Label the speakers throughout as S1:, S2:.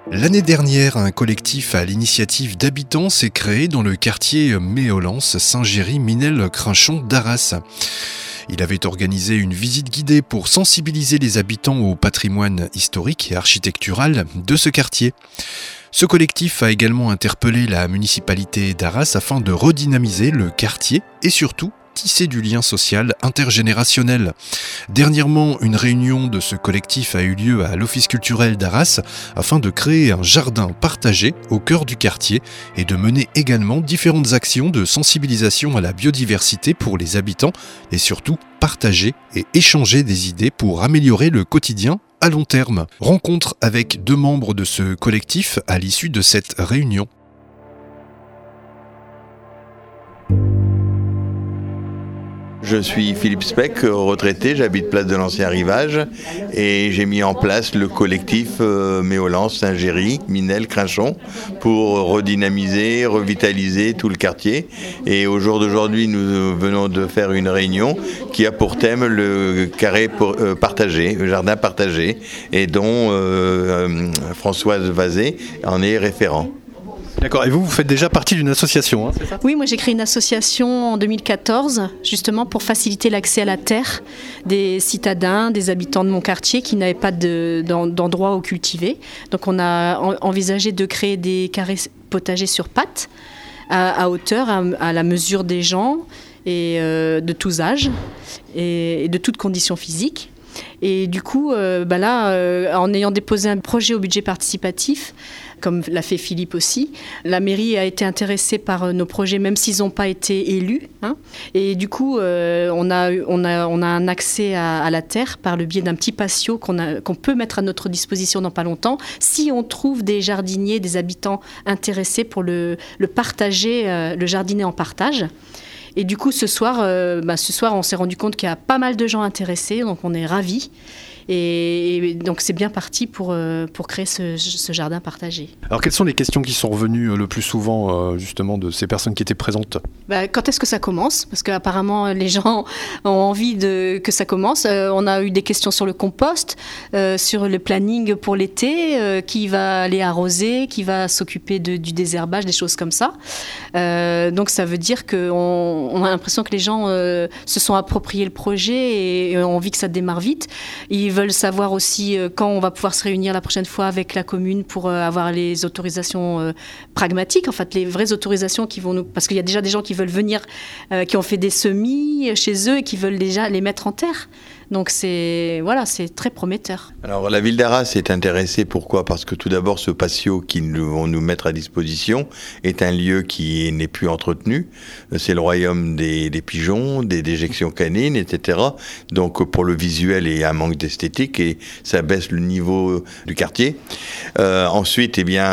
S1: L'année dernière, un collectif à l'initiative d'habitants s'est créé dans le quartier Méolance, Saint-Géry-Minel-Crinchon d'Arras. Il avait organisé une visite guidée pour sensibiliser les habitants au patrimoine historique et architectural de ce quartier. Ce collectif a également interpellé la municipalité d'Arras afin de redynamiser le quartier et surtout tisser du lien social intergénérationnel. Dernièrement, une réunion de ce collectif a eu lieu à l'Office culturel d'Arras afin de créer un jardin partagé au cœur du quartier et de mener également différentes actions de sensibilisation à la biodiversité pour les habitants et surtout partager et échanger des idées pour améliorer le quotidien à long terme. Rencontre avec 2 membres de ce collectif à l'issue de cette réunion.
S2: Je suis Philippe Speck, retraité, j'habite place de l'Ancien Rivage et j'ai mis en place le collectif Méolance, Saint-Géry, Minel, Crinchon pour redynamiser, revitaliser tout le quartier. Et au jour d'aujourd'hui, nous venons de faire une réunion qui a pour thème le carré partagé, le jardin partagé, et dont Françoise Vazé en est référent.
S3: D'accord, et vous faites déjà partie d'une association, c'est ça ?
S4: Oui, moi j'ai créé une association en 2014, justement pour faciliter l'accès à la terre des citadins, des habitants de mon quartier qui n'avaient pas d'endroit où cultiver. Donc on a envisagé de créer des carrés potagers sur pattes, à hauteur, à la mesure des gens, et de tous âges, et de toutes conditions physiques. Et du coup, en ayant déposé un projet au budget participatif, comme l'a fait Philippe aussi, la mairie a été intéressée par nos projets, même s'ils n'ont pas été élus. Et du coup, on a un accès à la terre par le biais d'un petit patio qu'on peut mettre à notre disposition dans pas longtemps, si on trouve des jardiniers, des habitants intéressés pour le partager, le jardiner en partage. Et du coup, ce soir, on s'est rendu compte qu'il y a pas mal de gens intéressés, donc on est ravis. Et donc c'est bien parti pour créer ce jardin partagé.
S3: Alors quelles sont les questions qui sont revenues le plus souvent justement de ces personnes qui étaient présentes ?
S4: Quand est-ce que ça commence ? Parce qu'apparemment les gens ont envie que ça commence. On a eu des questions sur le compost, sur le planning pour l'été, qui va aller arroser, qui va s'occuper du désherbage, des choses comme ça. Donc ça veut dire qu'on a l'impression que les gens se sont appropriés le projet et ont envie que ça démarre vite. Ils veulent savoir aussi quand on va pouvoir se réunir la prochaine fois avec la commune pour avoir les autorisations pragmatiques, en fait les vraies autorisations qui vont nous... Parce qu'il y a déjà des gens qui veulent venir, qui ont fait des semis chez eux et qui veulent déjà les mettre en terre. Donc c'est très prometteur.
S2: Alors la ville d'Arras est intéressée, pourquoi ? Parce que tout d'abord ce patio qu'ils vont nous mettre à disposition est un lieu qui n'est plus entretenu. C'est le royaume des pigeons, des déjections canines, etc. Donc pour le visuel, il y a un manque d'esthétique et ça baisse le niveau du quartier. Ensuite,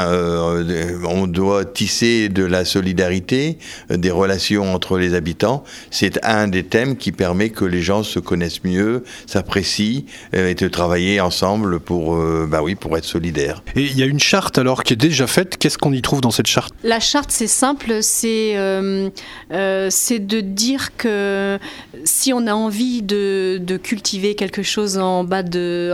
S2: on doit tisser de la solidarité, des relations entre les habitants. C'est un des thèmes qui permet que les gens se connaissent mieux, s'apprécient et de travailler ensemble pour être solidaires.
S3: Et il y a une charte alors qui est déjà faite. Qu'est-ce qu'on y trouve dans cette charte ?
S4: La charte, c'est simple, c'est de dire que si on a envie de cultiver quelque chose en bas de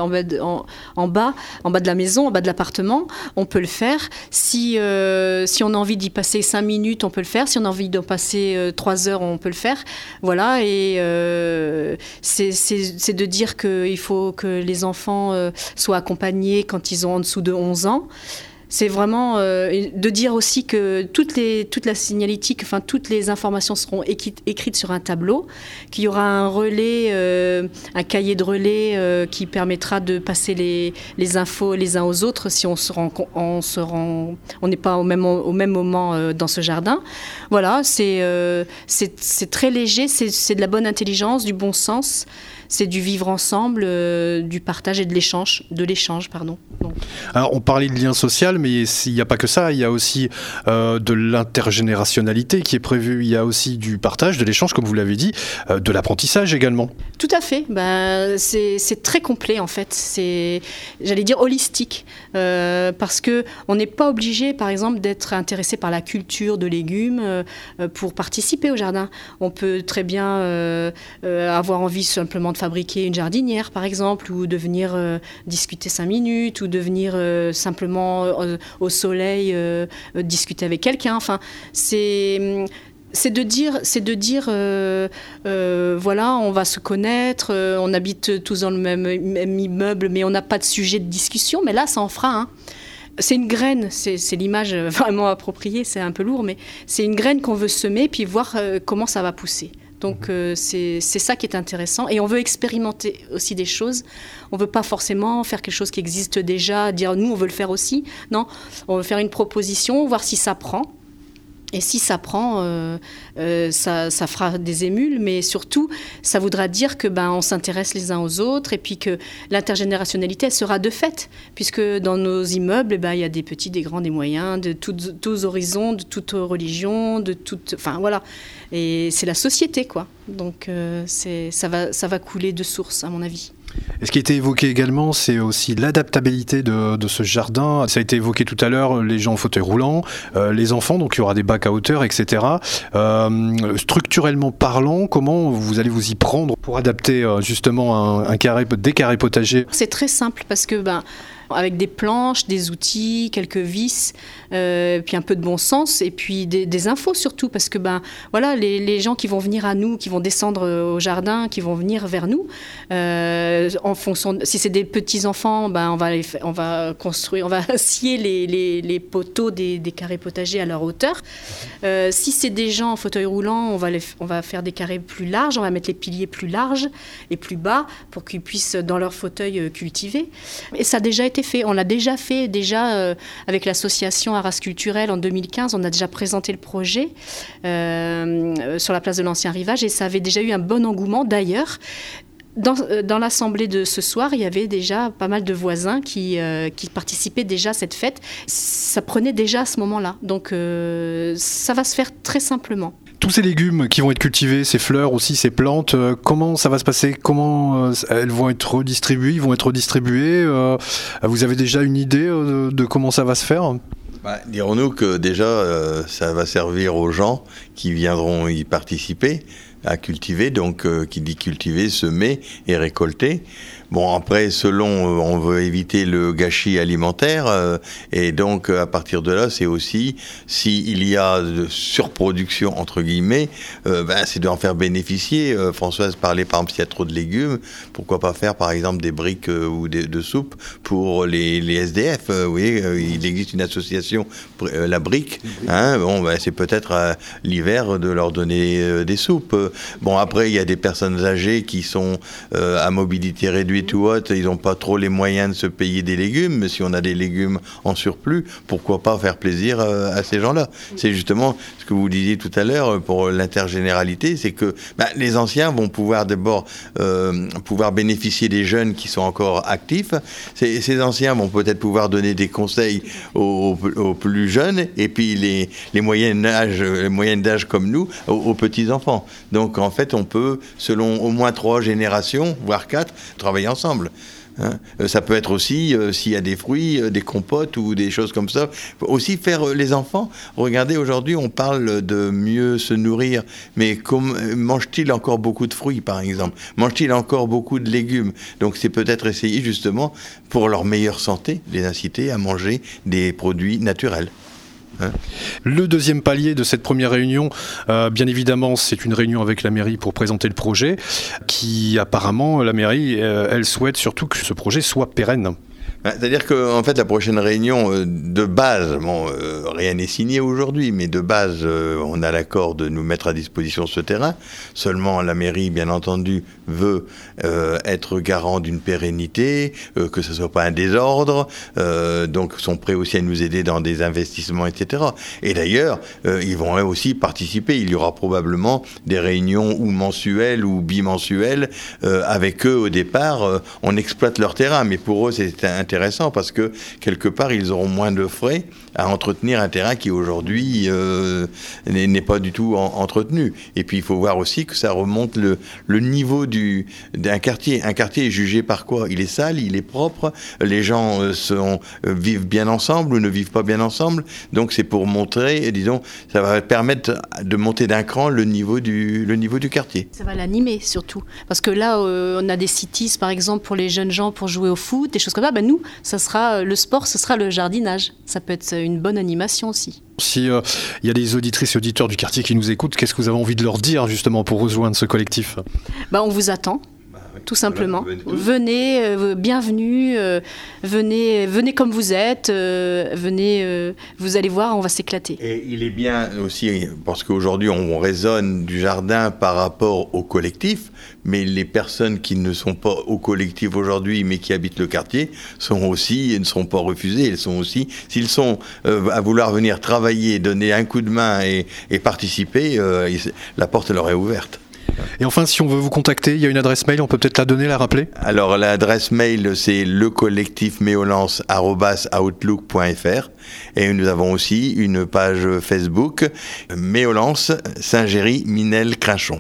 S4: la maison, en bas de l'appartement, on peut le faire. Si on a envie d'y passer 5 minutes, on peut le faire. Si on a envie d'en passer 3 heures, on peut le faire. Voilà, et c'est de dire qu'il faut que les enfants soient accompagnés quand ils ont en dessous de 11 ans. C'est vraiment de dire aussi que toute la signalétique, enfin toutes les informations seront écrites sur un tableau, qu'il y aura un relais, un cahier de relais qui permettra de passer les infos les uns aux autres si on n'est pas au même moment dans ce jardin. Voilà, c'est très léger, c'est de la bonne intelligence, du bon sens. C'est du vivre ensemble, du partage et de l'échange. Donc.
S3: Alors, on parlait de lien social, mais il n'y a pas que ça. Il y a aussi de l'intergénérationnalité qui est prévue. Il y a aussi du partage, de l'échange, comme vous l'avez dit, de l'apprentissage également.
S4: Tout à fait. C'est très complet, en fait. C'est, j'allais dire, holistique. Parce qu'on n'est pas obligé, par exemple, d'être intéressé par la culture de légumes pour participer au jardin. On peut très bien avoir envie simplement de fabriquer une jardinière, par exemple, ou de venir discuter 5 minutes, ou de venir simplement au soleil discuter avec quelqu'un. Enfin, c'est de dire voilà, on va se connaître, on habite tous dans le même immeuble, mais on n'a pas de sujet de discussion. Mais là, ça en fera un. C'est une graine, c'est l'image vraiment appropriée, c'est un peu lourd, mais c'est une graine qu'on veut semer, puis voir comment ça va pousser. Donc c'est ça qui est intéressant. Et on veut expérimenter aussi des choses. On ne veut pas forcément faire quelque chose qui existe déjà, dire nous on veut le faire aussi. Non, on veut faire une proposition, voir si ça prend. Et si ça prend, ça fera des émules, mais surtout, ça voudra dire que on s'intéresse les uns aux autres et puis que l'intergénérationnalité, elle sera de fait, puisque dans nos immeubles, il y a des petits, des grands, des moyens, de tous horizons, de toutes religions, enfin voilà. Et c'est la société, quoi. Donc ça va couler de source, à mon avis.
S3: Et ce qui a été évoqué également, c'est aussi l'adaptabilité de ce jardin. Ça a été évoqué tout à l'heure, les gens en fauteuil roulant, les enfants, donc il y aura des bacs à hauteur, etc. Structurellement parlant, comment vous allez vous y prendre pour adapter justement des carrés potagers ?
S4: C'est très simple parce que avec des planches, des outils, quelques vis, puis un peu de bon sens, et puis des infos surtout, parce que voilà, les gens qui vont venir à nous, qui vont descendre au jardin, qui vont venir vers nous, en fonction, si c'est des petits enfants, on va construire, on va scier les poteaux des carrés potagers à leur hauteur. Si c'est des gens en fauteuil roulant, on va faire des carrés plus larges, on va mettre les piliers plus larges et plus bas pour qu'ils puissent dans leur fauteuil cultiver. Et ça a déjà été fait. On l'a déjà fait avec l'association Arras Culturel en 2015. On a déjà présenté le projet sur la place de l'Ancien Rivage et ça avait déjà eu un bon engouement. D'ailleurs, dans l'assemblée de ce soir, il y avait déjà pas mal de voisins qui participaient déjà à cette fête. Ça prenait déjà à ce moment-là. Donc ça va se faire très simplement.
S3: Tous ces légumes qui vont être cultivés, ces fleurs aussi, ces plantes, comment ça va se passer ? Comment elles vont être redistribuées ? Ils vont être redistribués ? Vous avez déjà une idée de comment ça va se faire ?
S2: Dirons-nous que déjà, ça va servir aux gens qui viendront y participer à cultiver. Donc, qui dit cultiver, semer et récolter. Bon, après, on veut éviter le gâchis alimentaire, et donc à partir de là, c'est aussi, s'il y a de surproduction, entre guillemets, c'est d'en faire bénéficier. Françoise parlait, par exemple, s'il y a trop de légumes, pourquoi pas faire, par exemple, des briques ou de soupe pour les SDF. Vous voyez, il existe une association, la brique, c'est peut-être l'hiver de leur donner des soupes. Bon, après, il y a des personnes âgées qui sont à mobilité réduite ou autre, ils n'ont pas trop les moyens de se payer des légumes, mais si on a des légumes en surplus, pourquoi pas faire plaisir à ces gens-là ? C'est justement ce que vous disiez tout à l'heure pour l'intergénéralité, c'est que les anciens vont pouvoir d'abord bénéficier des jeunes qui sont encore actifs. Ces anciens vont peut-être pouvoir donner des conseils aux plus jeunes, et puis les moyennes d'âge comme nous, aux petits-enfants. Donc en fait, on peut, selon au moins 3 générations, voire 4, travailler ensemble. Ça peut être aussi, s'il y a des fruits, des compotes ou des choses comme ça. Aussi faire les enfants. Regardez, aujourd'hui, on parle de mieux se nourrir. Mais mange-t-il encore beaucoup de fruits, par exemple ? Mange-t-il encore beaucoup de légumes ? Donc c'est peut-être essayer, justement, pour leur meilleure santé, les inciter à manger des produits naturels.
S3: Le deuxième palier de cette première réunion, bien évidemment, c'est une réunion avec la mairie pour présenter le projet, qui apparemment, la mairie, elle souhaite surtout que ce projet soit pérenne.
S2: C'est-à-dire qu'en fait, la prochaine réunion, de base, rien n'est signé aujourd'hui, mais de base, on a l'accord de nous mettre à disposition ce terrain. Seulement, la mairie, bien entendu, veut être garant d'une pérennité, que ce ne soit pas un désordre, donc sont prêts aussi à nous aider dans des investissements, etc. Et d'ailleurs, ils vont aussi participer. Il y aura probablement des réunions ou mensuelles ou bimensuelles avec eux au départ. On exploite leur terrain, mais pour eux, c'est un intéressant parce que quelque part ils auront moins de frais à entretenir un terrain qui aujourd'hui n'est pas du tout entretenu. Et puis il faut voir aussi que ça remonte le niveau d'un quartier. Un quartier est jugé par quoi? Il est sale, il est propre, les gens vivent bien ensemble ou ne vivent pas bien ensemble. Donc c'est pour montrer, disons, ça va permettre de monter d'un cran le niveau du quartier.
S4: Ça va l'animer surtout. Parce que là, on a des cities, par exemple, pour les jeunes gens, pour jouer au foot, des choses comme ça. Ben nous, ça sera le sport, ce sera le jardinage. Ça peut être une bonne animation aussi.
S3: Si il y a des auditrices et auditeurs du quartier qui nous écoutent, qu'est-ce que vous avez envie de leur dire justement pour rejoindre ce collectif?
S4: On vous attend. Tout simplement. Venez, bienvenue, venez comme vous êtes, venez, vous allez voir, on va s'éclater.
S2: Et il est bien aussi, parce qu'aujourd'hui on raisonne du jardin par rapport au collectif, mais les personnes qui ne sont pas au collectif aujourd'hui, mais qui habitent le quartier, sont aussi et ne seront pas refusées. Elles sont aussi, s'ils sont à vouloir venir travailler, donner un coup de main et participer, la porte leur est ouverte.
S3: Et enfin, si on veut vous contacter, il y a une adresse mail, on peut peut-être la donner, la rappeler?
S2: Alors l'adresse mail, c'est lecollectifméolance@outlook.fr et nous avons aussi une page Facebook, Méolance Saint-Géry Minel Crinchon.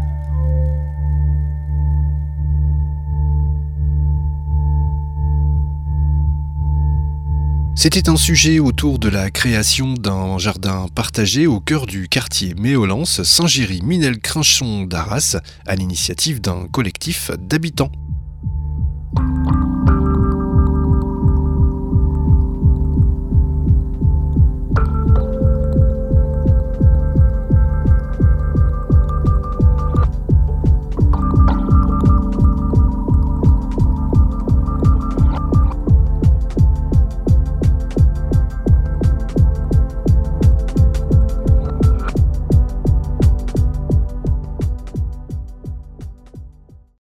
S1: C'était un sujet autour de la création d'un jardin partagé au cœur du quartier Méolance Saint-Géry Minel Crinchon d'Arras, à l'initiative d'un collectif d'habitants.